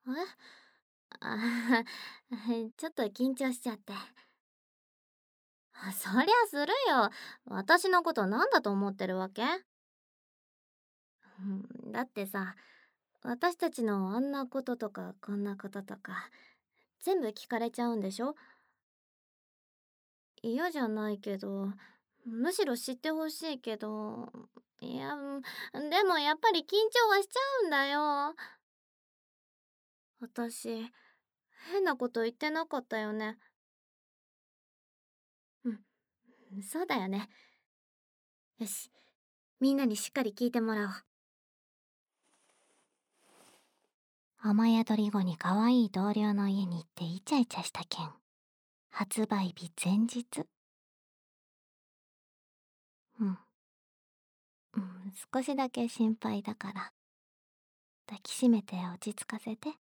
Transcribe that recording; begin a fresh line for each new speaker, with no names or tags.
あちょっと緊張しちゃって。そりゃするよ。私のことなんだと思ってるわけ？だってさ、私たちのあんなこととかこんなこととか、全部聞かれちゃうんでしょ？嫌じゃないけど、むしろ知ってほしいけど、いや、でもやっぱり緊張はしちゃうんだよ。私、変なこと言ってなかったよね。うん、そうだよね。よし、みんなにしっかり聞いてもらおう。雨宿り後に可愛い同僚の家に行ってイチャイチャした件。発売日前日。うん。少しだけ心配だから、抱きしめて落ち着かせて。